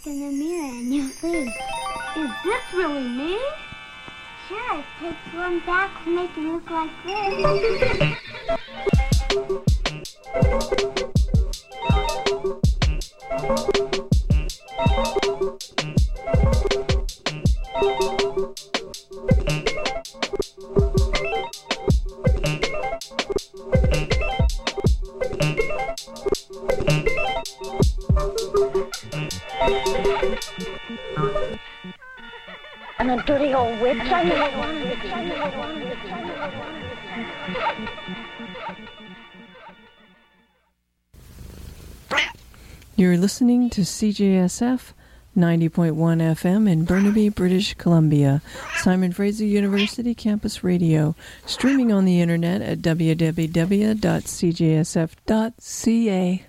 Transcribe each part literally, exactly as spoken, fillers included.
look in the mirror and you'll see. Is this really me? Sure, it takes one back to make it look like this. And a dirty old witch. You're listening to C J S F ninety point one F M in Burnaby, British Columbia, Simon Fraser University Campus Radio, streaming on the internet at w w w dot c j s f dot c a.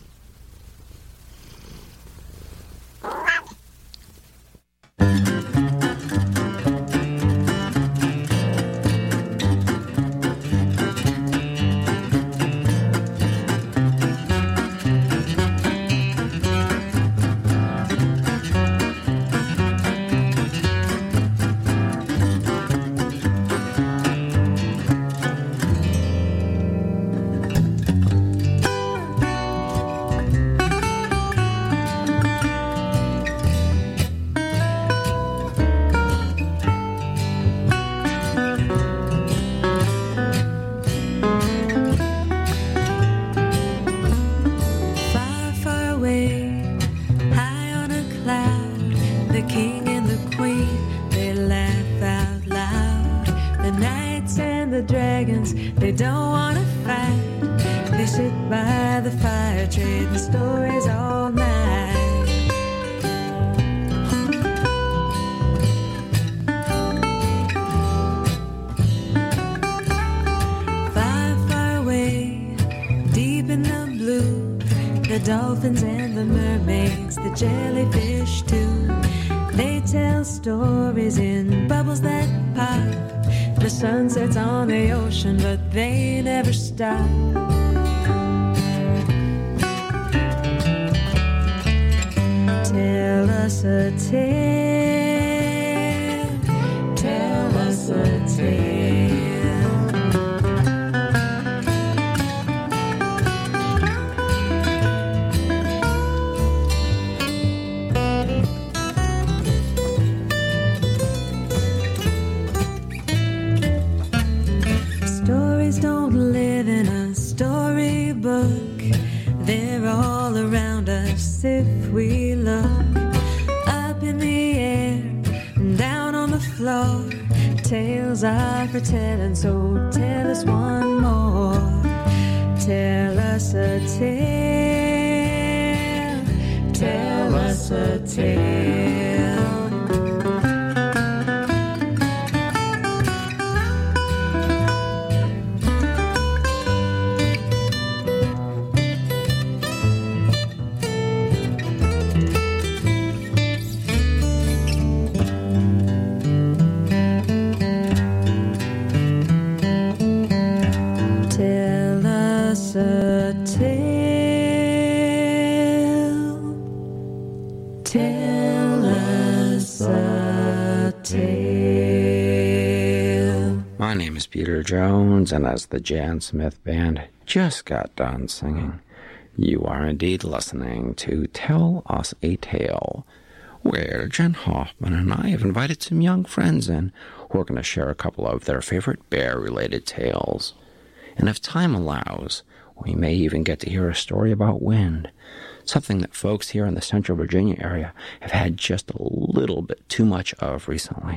Jones, and as the Jan Smith Band just got done singing, you are indeed listening to Tell Us a Tale, where Jen Hoffman and I have invited some young friends in who are going to share a couple of their favorite bear-related tales. And if time allows, we may even get to hear a story about wind, something that folks here in the Central Virginia area have had just a little bit too much of recently.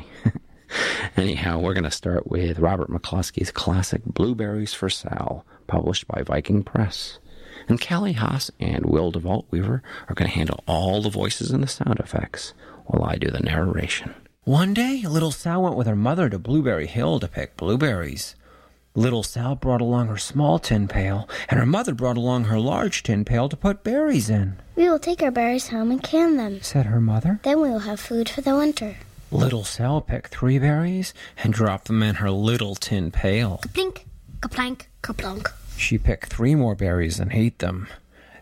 Anyhow, we're going to start with Robert McCluskey's classic Blueberries for Sal, published by Viking Press. And Callie Haas and Will DeVault Weaver are going to handle all the voices and the sound effects while I do the narration. One day, little Sal went with her mother to Blueberry Hill to pick blueberries. Little Sal brought along her small tin pail, and her mother brought along her large tin pail to put berries in. "We will take our berries home and can them," said her mother. "Then we will have food for the winter." Little Sal picked three berries and dropped them in her little tin pail. Ka-plink, ka-plank, ka-plonk. She picked three more berries and ate them.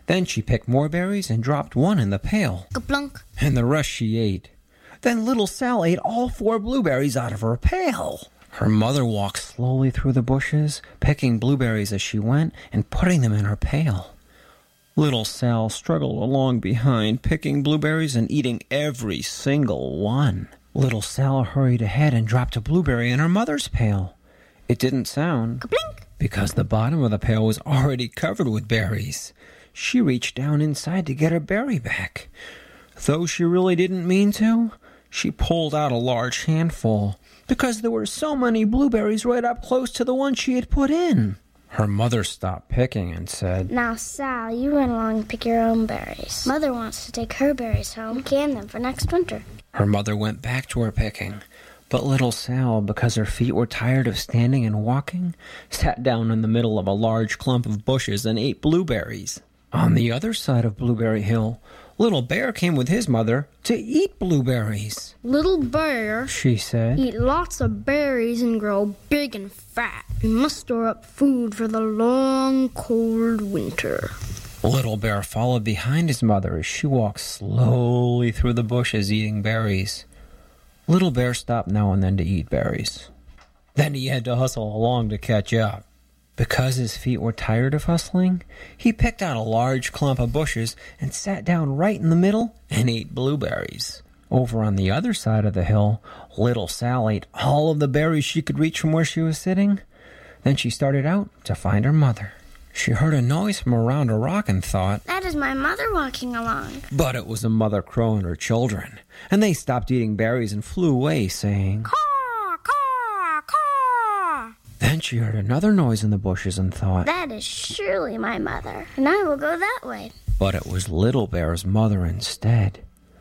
Then she picked more berries and dropped one in the pail. Ka-plunk. And the rest she ate. Then little Sal ate all four blueberries out of her pail. Her mother walked slowly through the bushes, picking blueberries as she went and putting them in her pail. Little Sal struggled along behind, picking blueberries and eating every single one. Little Sal hurried ahead and dropped a blueberry in her mother's pail. It didn't sound, Ka-plink. because the bottom of the pail was already covered with berries. She reached down inside to get her berry back. Though she really didn't mean to, she pulled out a large handful, because there were so many blueberries right up close to the one she had put in. Her mother stopped picking and said, Now, Sal, you run along and pick your own berries. Mother wants to take her berries home and can them for next winter. Her mother went back to her picking, but little Sal, because her feet were tired of standing and walking, sat down in the middle of a large clump of bushes and ate blueberries. On the other side of Blueberry Hill, Little Bear came with his mother to eat blueberries. Little Bear, She said, eat lots of berries and grow big and fat. You must store up food for the long, cold winter. Little Bear followed behind his mother as she walked slowly through the bushes eating berries. Little Bear stopped now and then to eat berries. Then he had to hustle along to catch up. Because his feet were tired of hustling, he picked out a large clump of bushes and sat down right in the middle and ate blueberries. Over on the other side of the hill, little Sal ate all of the berries she could reach from where she was sitting. Then she started out to find her mother. She heard a noise from around a rock and thought, That is my mother walking along. but it was a mother crow and her children, and they stopped eating berries and flew away, saying, Caw, caw, caw. Then she heard another noise in the bushes and thought, That is surely my mother, and I will go that way. but it was Little Bear's mother instead.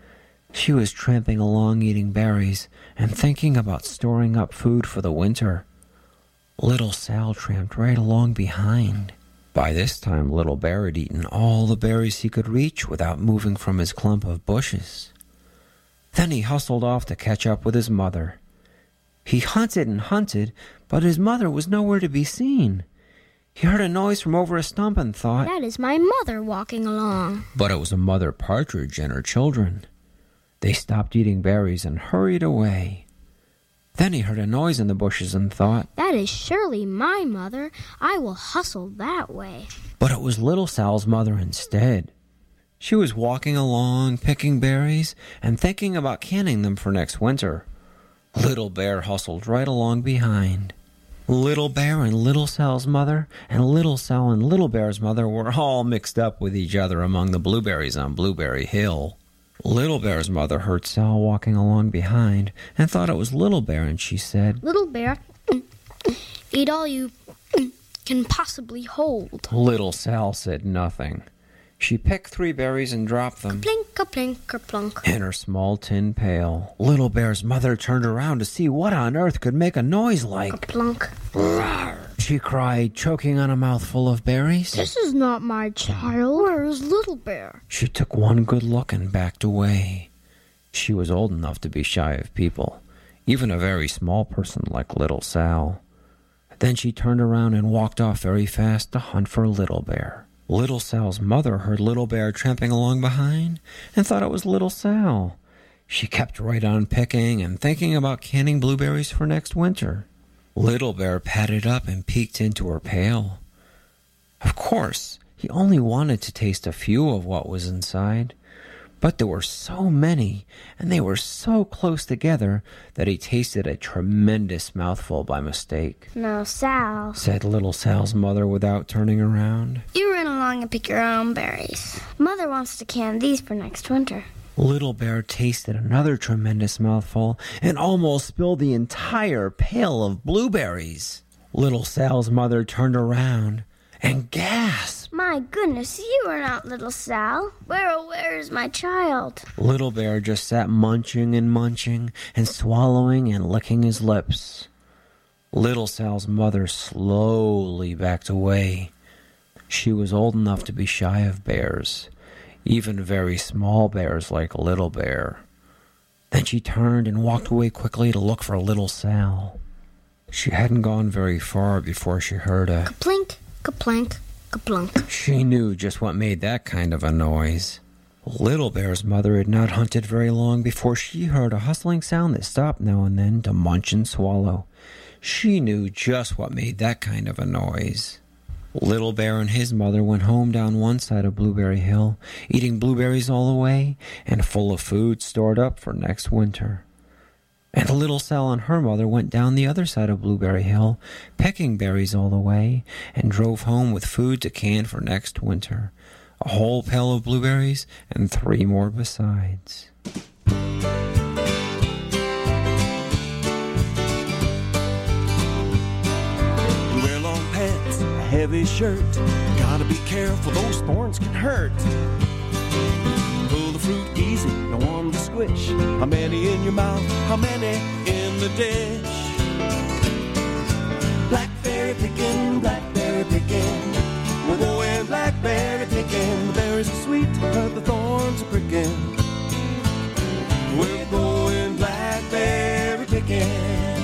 She was tramping along eating berries and thinking about storing up food for the winter. Little Sal tramped right along behind. By this time, Little Bear had eaten all the berries he could reach without moving from his clump of bushes. Then he hustled off to catch up with his mother. He hunted and hunted, but his mother was nowhere to be seen. He heard a noise from over a stump and thought, That is my mother walking along. but it was a mother partridge and her children. They stopped eating berries and hurried away. Then he heard a noise in the bushes and thought, That is surely my mother. I will hustle that way. but it was Little Sal's mother instead. She was walking along, picking berries, and thinking about canning them for next winter. Little Bear hustled right along behind. Little Bear and Little Sal's mother, and Little Sal and Little Bear's mother were all mixed up with each other among the blueberries on Blueberry Hill. Little Bear's mother heard Sal walking along behind and thought it was Little Bear, and she said, Little Bear, eat all you can possibly hold. Little Sal said nothing. She picked three berries and dropped them Plink, a plink, a plunk. in her small tin pail. Little Bear's mother turned around to see what on earth could make a noise like. Plunk. She cried, choking on a mouthful of berries. This is not my child. Where is Little Bear? She took one good look and backed away. She was old enough to be shy of people, even a very small person like Little Sal. Then she turned around and walked off very fast to hunt for Little Bear. Little Sal's mother heard Little Bear tramping along behind and thought it was Little Sal. She kept right on picking and thinking about canning blueberries for next winter. Little Bear padded up and peeked into her pail. Of course, he only wanted to taste a few of what was inside, but there were so many, and they were so close together that he tasted a tremendous mouthful by mistake. No, Sal. Said Little Sal's mother without turning around. You run along and pick your own berries. Mother wants to can these for next winter. Little Bear tasted another tremendous mouthful and almost spilled the entire pail of blueberries. Little Sal's mother turned around and gasped. My goodness, you are not Little Sal. Where, oh, where is my child? Little Bear just sat munching and munching and swallowing and licking his lips. Little Sal's mother slowly backed away. She was old enough to be shy of bears, even very small bears like Little Bear. Then she turned and walked away quickly to look for Little Sal. She hadn't gone very far before she heard a Plink, ka-plank, plunk-a-plunk. She knew just what made that kind of a noise. Little Bear's mother had not hunted very long before she heard a hustling sound that stopped now and then to munch and swallow. She knew just what made that kind of a noise. Little Bear and his mother went home down one side of Blueberry Hill, eating blueberries all the way and full of food stored up for next winter. And Little Sal and her mother went down the other side of Blueberry Hill, pecking berries all the way, and drove home with food to can for next winter. A whole pail of blueberries and three more besides. Wear long pants, a heavy shirt. Gotta be careful, those thorns can hurt. Pull the fruit easy, don't want to squish. How many in your mouth, how many in the dish? Blackberry picking, blackberry picking. We're going blackberry picking. The berries are sweet, but the thorns are pricking. We're going blackberry picking.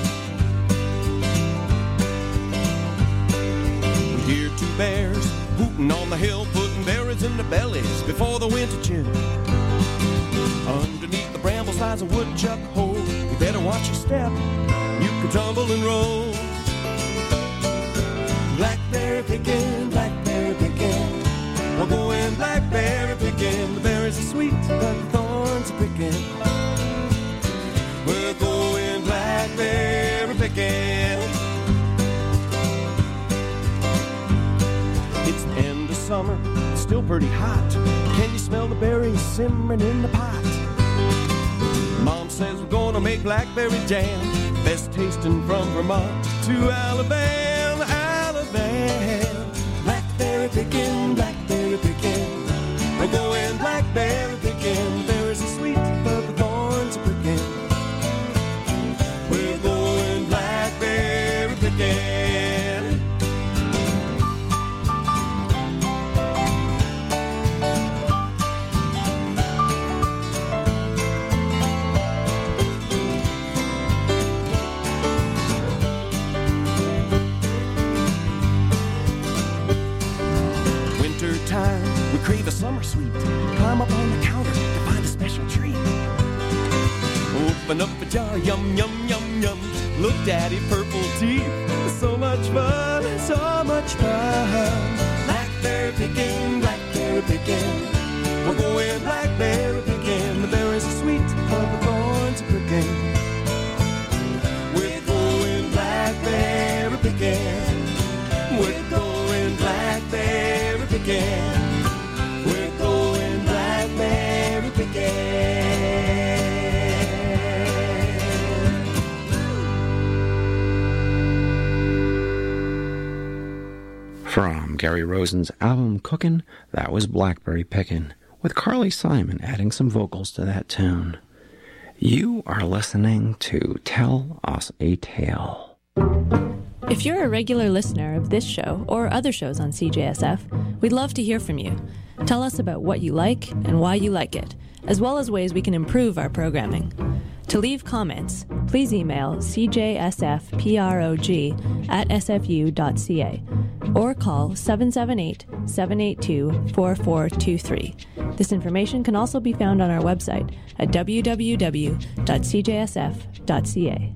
We hear two bears hooting on the hill, putting berries in their bellies before the winter chill. Underneath the brambles lies a woodchuck hole. You better watch your step, you can tumble and roll. Blackberry picking, blackberry picking. We're going blackberry picking. The berries are sweet, but the thorns are pricking. We're going blackberry picking. It's the end of summer, it's still pretty hot. Can you smell the berries simmering in the pot? Mom says we're gonna make blackberry jam, best tasting from Vermont to Alabama, Alabama. Blackberry picking, blackberry picking. We're going blackberry picking. Berries are sweet, but the thorns are pricking. We're going blackberry picking. Time, we crave a summer sweet. Climb up on the counter to find a special treat. Open up a jar, yum, yum, yum, yum. Look, Daddy, purple teeth. So much fun, so much fun. Blackberry picking, blackberry picking. We're going blackberry picking. The berries are sweet, but the thorns are pricking. We're going blackberry picking. We're going blackberry picking. We're going blackberry picking. From Gary Rosen's album Cookin', that was Blackberry Pickin', with Carly Simon adding some vocals to that tune. You are listening to Tell Us a Tale. If you're a regular listener of this show or other shows on C J S F, we'd love to hear from you. Tell us about what you like and why you like it, as well as ways we can improve our programming. To leave comments, please email c j s f prog at s f u dot c a or call seven seven eight, seven eight two, four four two three. This information can also be found on our website at w w w dot c j s f dot c a.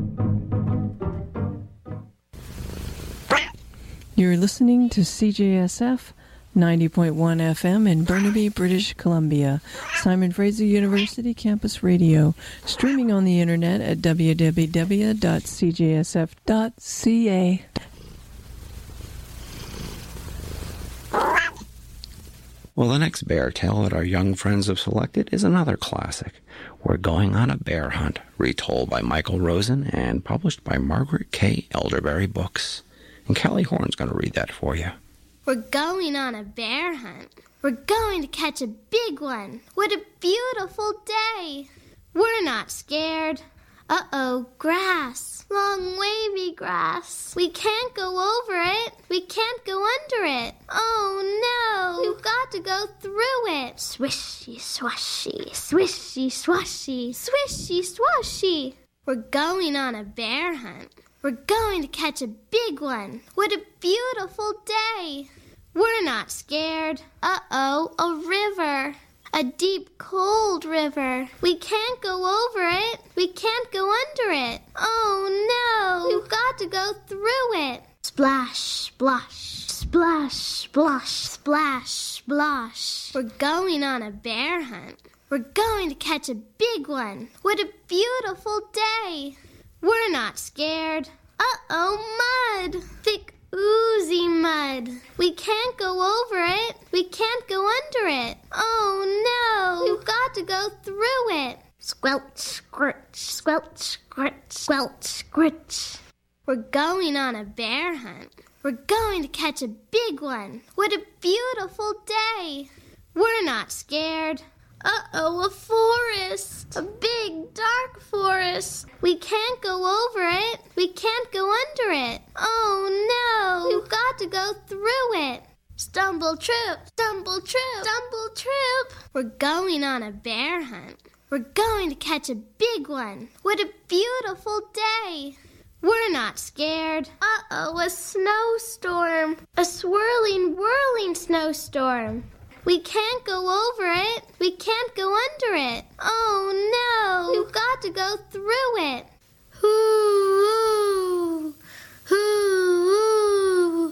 You're listening to C J S F ninety point one F M in Burnaby, British Columbia, Simon Fraser University Campus Radio, streaming on the internet at w w w dot c j s f dot c a. Well, the next bear tale that our young friends have selected is another classic. We're Going on a Bear Hunt, retold by Michael Rosen and published by Margaret K. Elderberry Books. And Callie Horn's going to read that for you. We're going on a bear hunt. We're going to catch a big one. What a beautiful day. We're not scared. Uh-oh, grass. Long, wavy grass. We can't go over it. We can't go under it. Oh, no. We've got to go through it. Swishy, swashy. Swishy, swashy. Swishy, swashy. We're going on a bear hunt. We're going to catch a big one. What a beautiful day. We're not scared. Uh-oh, a river. A deep, cold river. We can't go over it. We can't go under it. Oh, no. We've got to go through it. Splash, splash, splash, splash, splash, splash. We're going on a bear hunt. We're going to catch a big one. What a beautiful day. We're not scared. Uh-oh, mud. Thick, oozy mud. We can't go over it. We can't go under it. Oh, no. We've got to go through it. Squelch, squirch, squelch, squirch, squelch, squirch. We're going on a bear hunt. We're going to catch a big one. What a beautiful day. We're not scared. Uh-oh, a forest. A big, dark forest. We can't go over it. We can't go under it. Oh, no. We've got to go through it. Stumble, trip, stumble, trip, stumble, trip. We're going on a bear hunt. We're going to catch a big one. What a beautiful day. We're not scared. Uh-oh, a snowstorm. A swirling, whirling snowstorm. We can't go over it. We can't go under it. Oh, no. We've got to go through it. Hoo-oo, hoo-oo,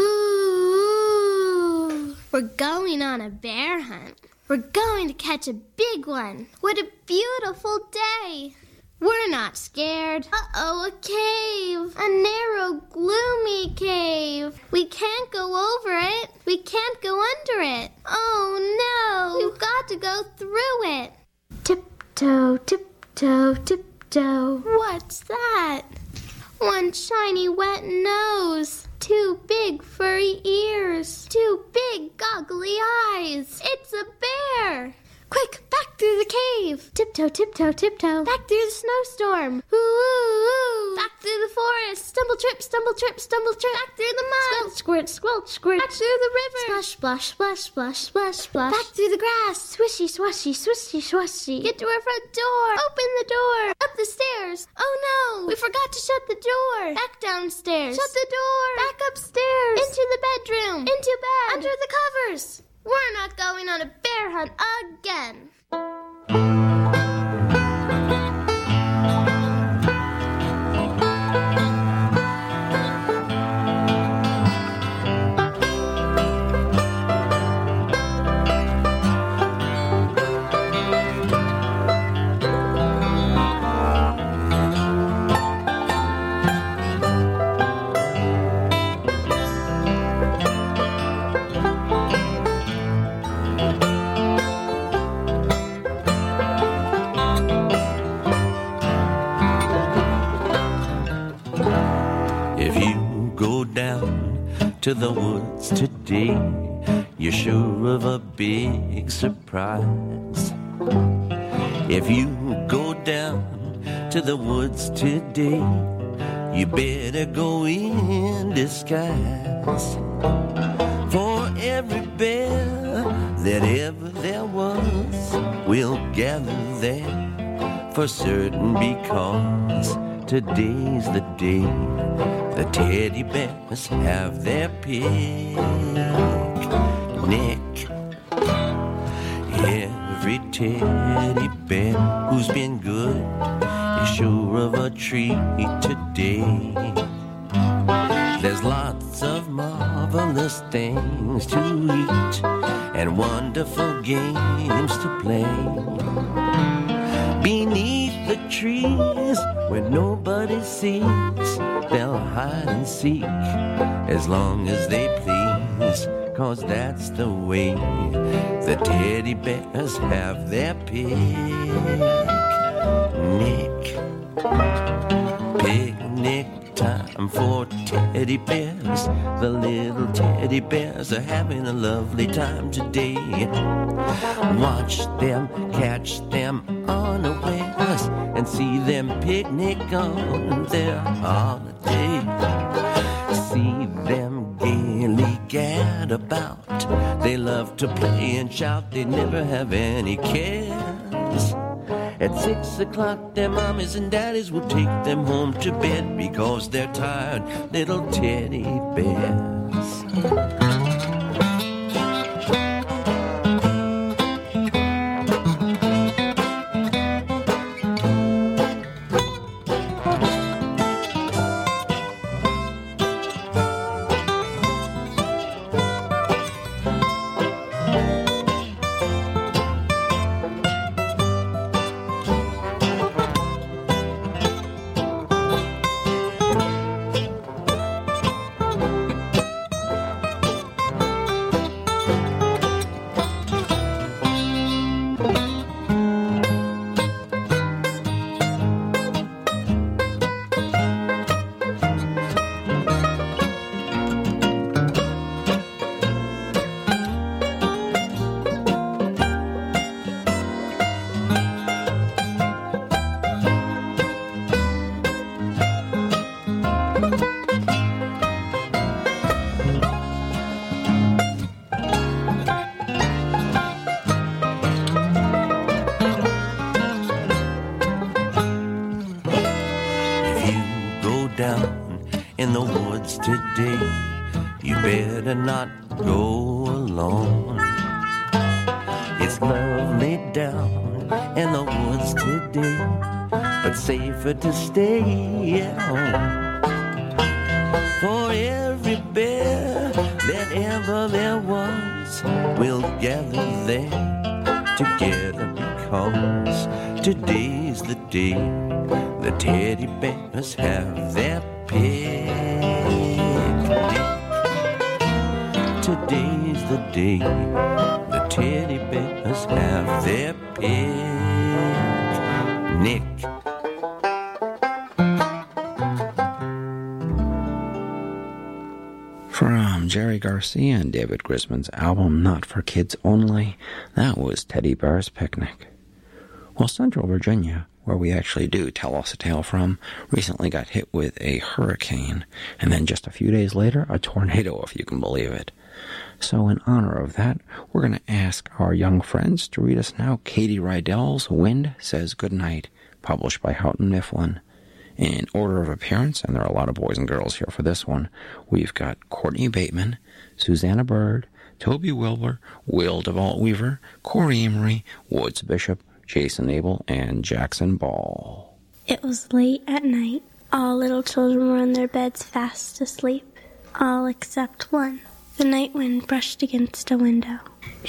hoo-oo. We're going on a bear hunt. We're going to catch a big one. What a beautiful day. We're not scared. Uh-oh, a cave. A narrow, gloomy cave. We can't go over it. We can't go under it. Oh, no. We've got to go through it. Tiptoe, tiptoe, tiptoe. What's that? One shiny, wet nose. Two big, furry ears. Two big, goggly eyes. It's a bear. Quick, back through the cave. Tiptoe, tiptoe, tiptoe. Back through the snowstorm. Ooh, back through the forest. Stumble, trip, stumble, trip, stumble, trip. Back through the mud. Squirt, squirt, squelch, squirt. Back through the river. Splash, splash, splash, splash, splash, splash. Back through the grass. Swishy, swashy, swishy, swashy. Get to our front door. Open the door. Up the stairs. Oh no, we forgot to shut the door. Back downstairs. Shut the door. Back upstairs. Into the bedroom. Into bed. Under the covers. We're not going on a bear hunt again. To the woods today, you're sure of a big surprise. If you go down to the woods today, you better go in disguise. For every bear that ever there was will gather there for certain, because today's the day the teddy bears have their picnic. Every teddy bear who's been good is sure of a treat today. There's lots of marvelous things to eat and wonderful games to play. Beneath the trees where nobody sees, they'll hide and seek as long as they please, 'cause that's the way the teddy bears have their picnic. Picnic time for teddy bears. The little teddy bears are having a lovely time today. Watch them, catch them unawares, and see them picnic on their holiday. See them gaily gad about. They love to play and shout, they never have any cares. At six o'clock, their mommies and daddies will take them home to bed because they're tired little teddy bears. in the woods today. You better not go alone. It's lovely down in the woods today, but safer to stay at home. For every bear that ever there was will gather there together, because today's the day the teddy bears have their picnic. Today's the day the teddy bears have their picnic. From Jerry Garcia and David Grisman's album Not for Kids Only, that was Teddy Bear's Picnic. Well, Central Virginia, where we actually do Tell Us a Tale from, recently got hit with a hurricane, and then just a few days later, a tornado, if you can believe it. So in honor of that, we're going to ask our young friends to read us now Katie Rydell's Wind Says Goodnight, published by Houghton Mifflin. In order of appearance, and there are a lot of boys and girls here for this one, we've got Courtney Bateman, Susanna Bird, Toby Wilbur, Will DeVault Weaver, Corey Emery, Woods Bishop, Jason Abel, and Jackson Ball. It was late at night. All little children were in their beds fast asleep. All except one. The night wind brushed against a window.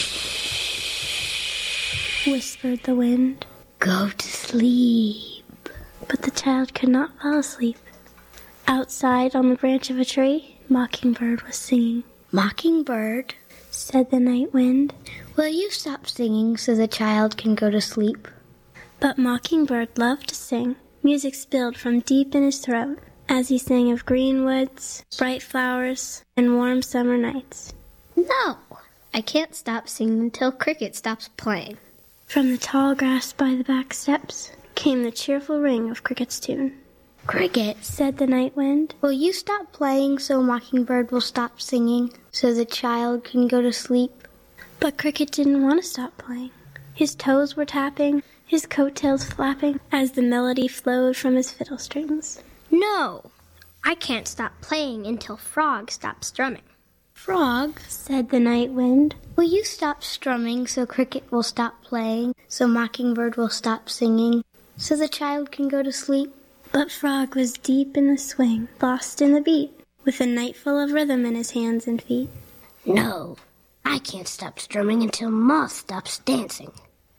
Shh, whispered the wind. Go to sleep. But the child could not fall asleep. Outside, on the branch of a tree, Mockingbird was singing. Mockingbird, said the night wind, will you stop singing so the child can go to sleep? But Mockingbird loved to sing. Music spilled from deep in his throat as he sang of green woods, bright flowers, and warm summer nights. No, I can't stop singing until Cricket stops playing. From the tall grass by the back steps came the cheerful ring of Cricket's tune. Cricket, said the night wind, will you stop playing so Mockingbird will stop singing so the child can go to sleep? But Cricket didn't want to stop playing. His toes were tapping, his coattails flapping, as the melody flowed from his fiddle strings. No, I can't stop playing until Frog stops strumming. Frog, said the night wind, will you stop strumming so Cricket will stop playing, so Mockingbird will stop singing, so the child can go to sleep? But Frog was deep in the swing, lost in the beat, with a night full of rhythm in his hands and feet. No, I can't stop strumming until Moth stops dancing.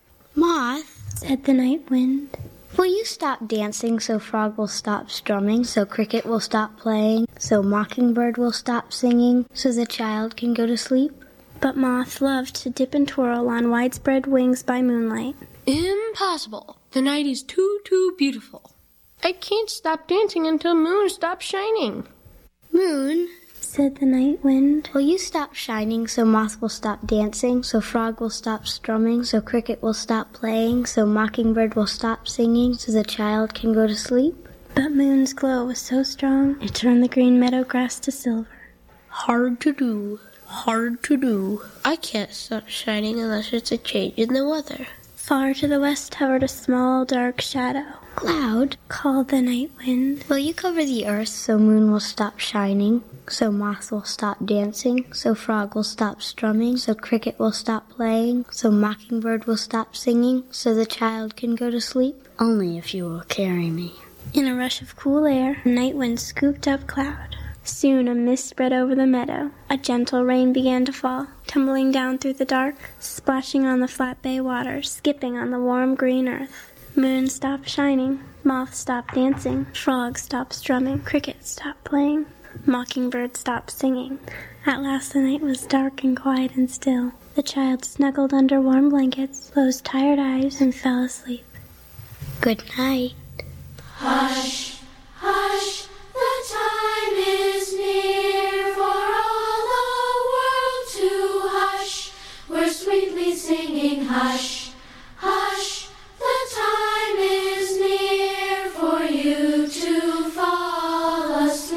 Moth, said the night wind, will you stop dancing so Frog will stop strumming, so Cricket will stop playing, so Mockingbird will stop singing, so the child can go to sleep? But Moth loved to dip and twirl on widespread wings by moonlight. Impossible. The night is too, too beautiful. I can't stop dancing until Moon stops shining. Moon, said the night wind, will you stop shining so Moth will stop dancing, so Frog will stop strumming, so Cricket will stop playing, so Mockingbird will stop singing, so the child can go to sleep? But Moon's glow was so strong, it turned the green meadow grass to silver. Hard to do, hard to do. I can't stop shining unless it's a change in the weather. Far to the west hovered a small, dark shadow. Cloud, called the night wind, will you cover the earth so Moon will stop shining, so Moth will stop dancing, so Frog will stop strumming, so Cricket will stop playing, so Mockingbird will stop singing, so the child can go to sleep? Only if you will carry me. In a rush of cool air, Night Wind scooped up Cloud. Soon a mist spread over the meadow. A gentle rain began to fall, tumbling down through the dark, splashing on the flat bay water, skipping on the warm green earth. Moon stopped shining, Moth stopped dancing, Frog stopped strumming, Cricket stopped playing, Mockingbird stopped singing. At last the night was dark and quiet and still. The child snuggled under warm blankets, closed tired eyes, and fell asleep. Good night. Hush, hush, the time is near for all the world to hush. We're sweetly singing hush, hush, the time is near for you to fall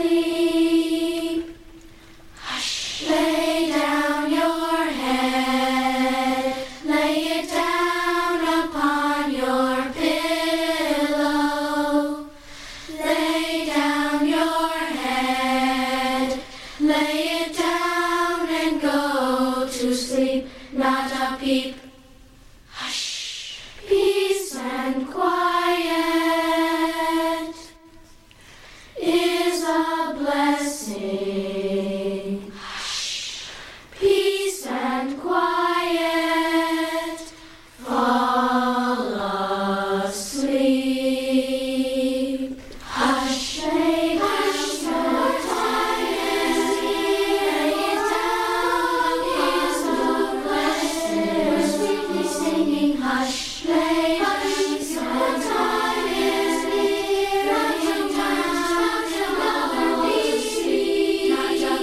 asleep. Hush, lay down your head, lay it down upon your pillow. play, hush, the time is near. Sometimes another be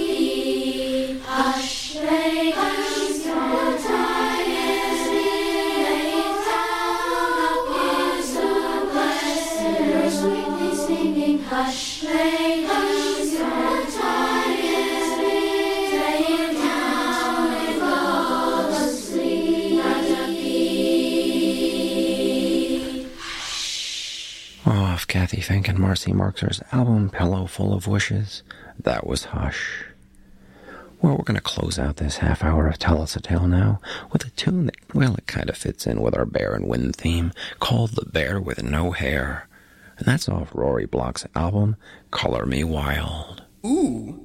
hush, play, hush, the time is near. Down is the blessed, sweetly singing, hush, play, hush, the time is near. Laying down and fall asleep. Off Kathy Fink and Marcy Marxer's album Pillow Full of Wishes. That was Hush. Well, we're going to close out this half hour of Tell Us a Tale now with a tune that, well, it kind of fits in with our Bear and Wind theme, called The Bear with No Hair. And that's off Rory Block's album, Color Me Wild. Ooh.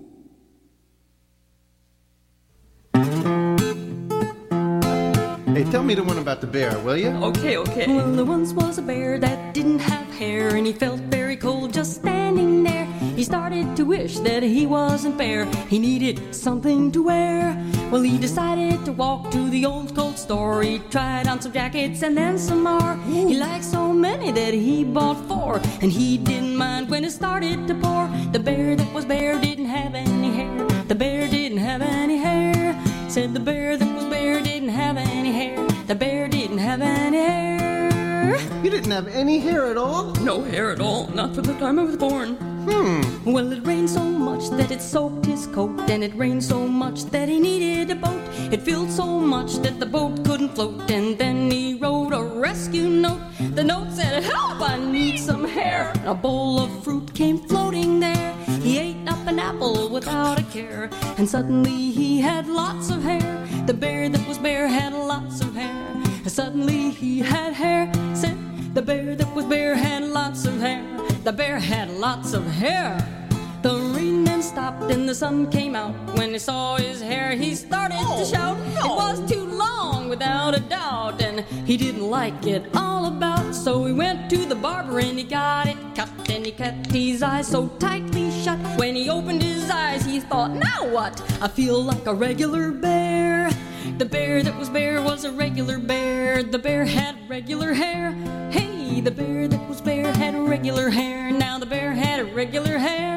Hey, tell me the one about the bear, will you? Okay, okay. Well, there once was a bear that didn't have hair, and he felt very cold just standing there. He started to wish that he wasn't bear. He needed something to wear. Well, he decided to walk to the old coat store. He tried on some jackets and then some more. He liked so many that he bought four, and he didn't mind when it started to pour. The bear that was bare didn't have any hair. The bear didn't have any hair. Said the bear that was bare didn't have any hair. The bear didn't have any hair. You didn't have any hair at all? No hair at all, not from the time I was born. Hmm. Well, it rained so much that it soaked his coat, and it rained so much that he needed a boat. It filled so much that the boat couldn't float, and then he wrote a rescue note. The note said, help, I need some hair. A bowl of fruit came floating there. He ate up an apple without a care, and suddenly he had lots of hair. The bear that was bare had lots of hair, and suddenly he had hair. Said the bear that was bare had lots of hair. The bear had lots of hair. The rain then stopped and the sun came out. When he saw his hair, he started oh, to shout. No. It was too long, without a doubt, and he didn't like it all about. So he went to the barber and he got it cut, and he kept his eyes so tightly shut. When he opened his eyes, he thought, now what? I feel like a regular bear. The bear that was bare was a regular bear. The bear had regular hair. Hey, the bear that was bare had regular hair. Now the bear had regular hair.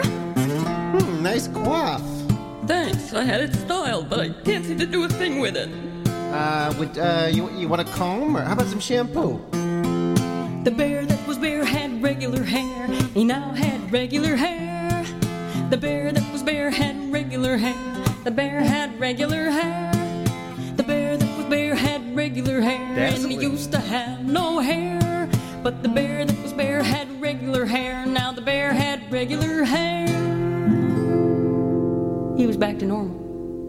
Hmm, nice coif. Thanks, I had it styled, but I can't seem to do a thing with it. Uh, would, uh, you, you want a comb, or how about some shampoo? The bear that was bare had regular hair. He now had regular hair. The bear that was bare had regular hair. The bear had regular hair. The bear that was bare had regular hair. Dazzling. And he used to have no hair. But the bear that was bare had regular hair. Now the bear had regular hair. He was back to normal.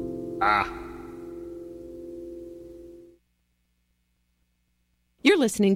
Ah. You're listening